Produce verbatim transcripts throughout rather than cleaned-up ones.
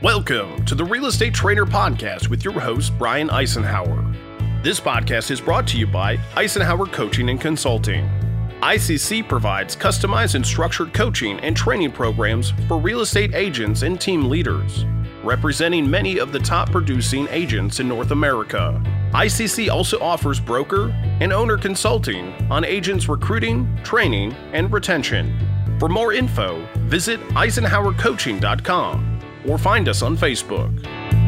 Welcome to the Real Estate Trainer Podcast with your host, Brian Eisenhower. This podcast is brought to you by Eisenhower Coaching and Consulting. I C C provides customized and structured coaching and training programs for real estate agents and team leaders, representing many of the top producing agents in North America. I C C also offers broker and owner consulting on agents' recruiting, training, and retention. For more info, visit eisenhower coaching dot com or find us on Facebook.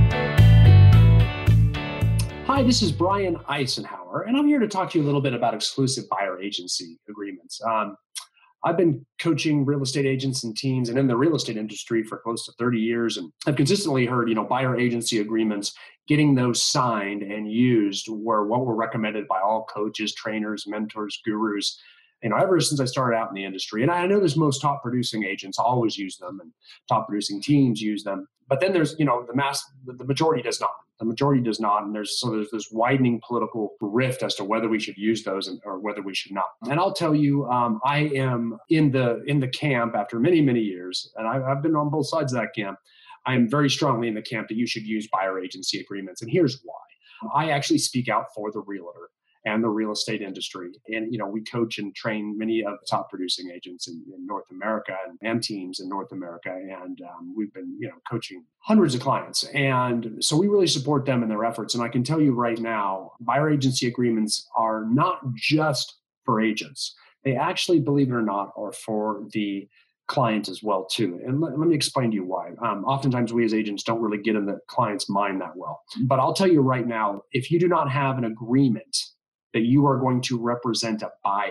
Hi, this is Brian Eisenhower, and I'm here to talk to you a little bit about exclusive buyer agency agreements. Um, I've been coaching real estate agents and teams and in the real estate industry for close to thirty years, and I've consistently heard, you know, buyer agency agreements, getting those signed and used were what were recommended by all coaches, trainers, mentors, gurus, you know, ever since I started out in the industry. And I know there's most top producing agents always use them and top producing teams use them. But then there's, you know, the mass, the majority does not. The majority does not. And there's so there's this widening political rift as to whether we should use those and, or whether we should not. And I'll tell you, um, I am in the in the camp after many, many years, and I, I've been on both sides of that camp. I am very strongly in the camp that you should use buyer agency agreements. And here's why. I actually speak out for the realtor and the real estate industry. And, you know, we coach and train many of the top producing agents in, in North America and, and teams in North America. And um, we've been, you know, coaching hundreds of clients. And so we really support them in their efforts. And I can tell you right now, buyer agency agreements are not just for agents. They actually, believe it or not, are for the client as well too. And let, let me explain to you why. Um, oftentimes we as agents don't really get in the client's mind that well. But I'll tell you right now, if you do not have an agreement that you are going to represent a buyer,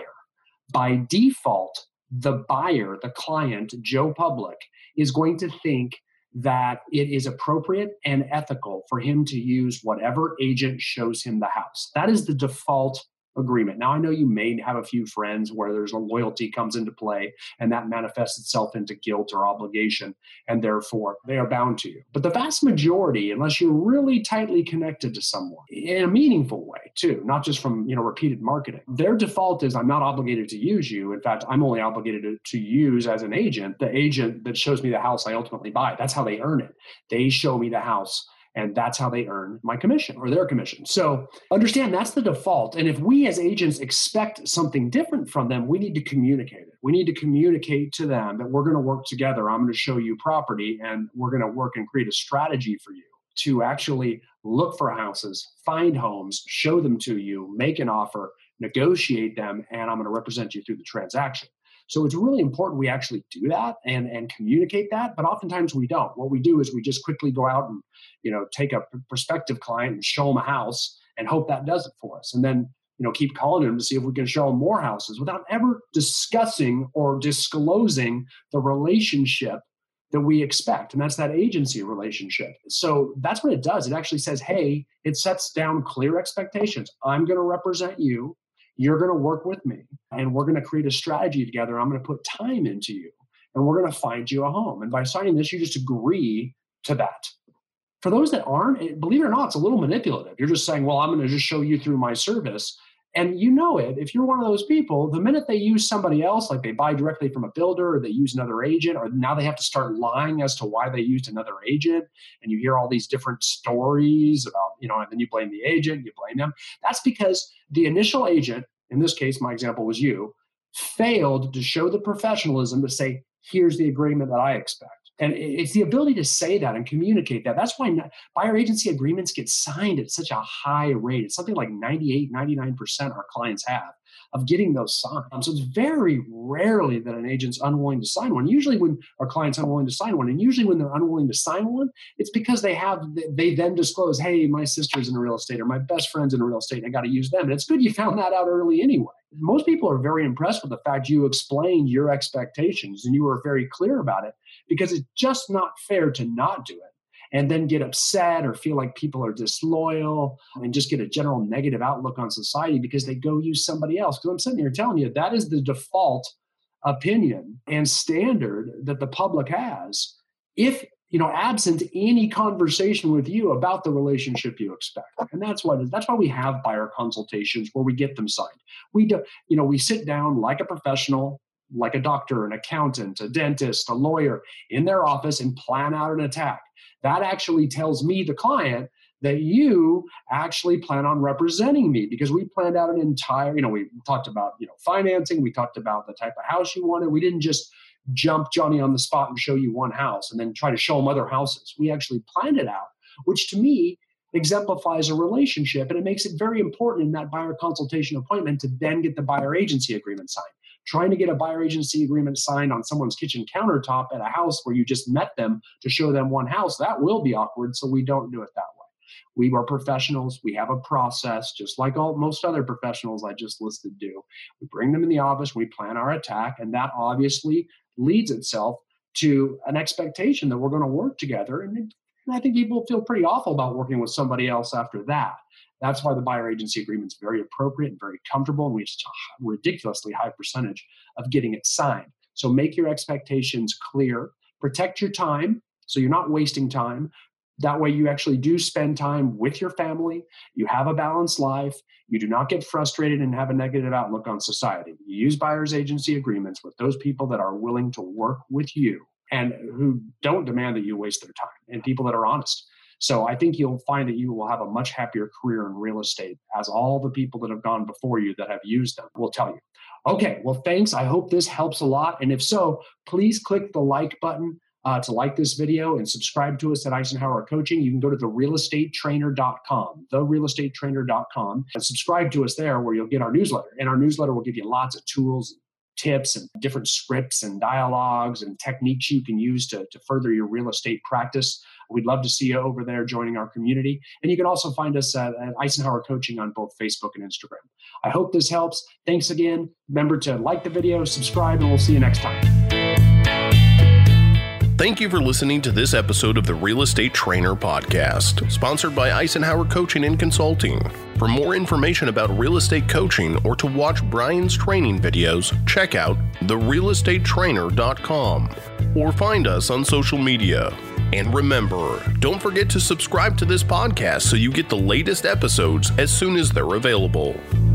by default, the buyer, the client, Joe Public, is going to think that it is appropriate and ethical for him to use whatever agent shows him the house. That is the default agreement. Now, I know you may have a few friends where there's a loyalty comes into play and that manifests itself into guilt or obligation, and therefore they are bound to you. But the vast majority, unless you're really tightly connected to someone in a meaningful way too, not just from, you know, repeated marketing, their default is I'm not obligated to use you. In fact, I'm only obligated to, to use as an agent, the agent that shows me the house I ultimately buy. That's how they earn it. They show me the house, and that's how they earn my commission or their commission. So understand that's the default. And if we as agents expect something different from them, we need to communicate it. We need to communicate to them that we're going to work together. I'm going to show you property, and we're going to work and create a strategy for you to actually look for houses, find homes, show them to you, make an offer, negotiate them, and I'm going to represent you through the transaction. So it's really important we actually do that and, and communicate that, but oftentimes we don't. What we do is we just quickly go out and, you know, take a prospective client and show them a house and hope that does it for us. And then, you know, keep calling them to see if we can show them more houses without ever discussing or disclosing the relationship that we expect. And that's that agency relationship. So that's what it does. It actually says, hey, it sets down clear expectations. I'm going to represent you. You're going to work with me, and we're going to create a strategy together. I'm going to put time into you, and we're going to find you a home. And by signing this, you just agree to that. For those that aren't, believe it or not, it's a little manipulative. You're just saying, well, I'm going to just show you through my service. And you know it. If you're one of those people, the minute they use somebody else, like they buy directly from a builder or they use another agent, or now they have to start lying as to why they used another agent, and you hear all these different stories about, you know, and then you blame the agent, you blame them. That's because the initial agent, in this case, my example was you, failed to show the professionalism to say, here's the agreement that I expect. And it's the ability to say that and communicate that. That's why buyer agency agreements get signed at such a high rate. It's something like ninety-eight, ninety-nine percent our clients have of getting those signed. So it's very rarely that an agent's unwilling to sign one. Usually when our client's unwilling to sign one, and usually when they're unwilling to sign one, it's because they have, they then disclose, hey, my sister's in real estate or my best friend's in real estate and I got to use them. And it's good you found that out early anyway. Most people are very impressed with the fact you explained your expectations and you were very clear about it, because it's just not fair to not do it and then get upset or feel like people are disloyal and just get a general negative outlook on society because they go use somebody else. Because I'm sitting here telling you that is the default opinion and standard that the public has, if, you know, absent any conversation with you about the relationship you expect. And that's why that's why we have buyer consultations where we get them signed. We do, you know, we sit down like a professional like a doctor, an accountant, a dentist, a lawyer, in their office and plan out an attack. That actually tells me, the client, that you actually plan on representing me, because we planned out an entire, you know, we talked about, you know, financing, we talked about the type of house you wanted. We didn't just jump Johnny on the spot and show you one house and then try to show him other houses. We actually planned it out, which to me exemplifies a relationship. And it makes it very important in that buyer consultation appointment to then get the buyer agency agreement signed. Trying to get a buyer agency agreement signed on someone's kitchen countertop at a house where you just met them to show them one house, that will be awkward. So we don't do it that way. We are professionals. We have a process, just like all most other professionals I just listed do. We bring them in the office, we plan our attack, and that obviously leads itself to an expectation that we're going to work together. And, and I think people feel pretty awful about working with somebody else after that. That's why the buyer agency agreement is very appropriate and very comfortable, and we have a ridiculously high percentage of getting it signed. So make your expectations clear, protect your time so you're not wasting time. That way you actually do spend time with your family. You have a balanced life. You do not get frustrated and have a negative outlook on society. You use buyer's agency agreements with those people that are willing to work with you and who don't demand that you waste their time, and people that are honest. So I think you'll find that you will have a much happier career in real estate, as all the people that have gone before you that have used them will tell you. Okay, well, thanks. I hope this helps a lot. And if so, please click the like button Uh, to like this video and subscribe to us at Eisenhower Coaching. You can go to the real estate trainer dot com, the real estate trainer dot com, and subscribe to us there, where you'll get our newsletter. And our newsletter will give you lots of tools, tips, and different scripts and dialogues and techniques you can use to, to further your real estate practice. We'd love to see you over there joining our community. And you can also find us at, at Eisenhower Coaching on both Facebook and Instagram. I hope this helps. Thanks again. Remember to like the video, subscribe, and we'll see you next time. Thank you for listening to this episode of the Real Estate Trainer Podcast, sponsored by Eisenhower Coaching and Consulting. For more information about real estate coaching or to watch Brian's training videos, check out the real estate trainer dot com or find us on social media. And remember, don't forget to subscribe to this podcast so you get the latest episodes as soon as they're available.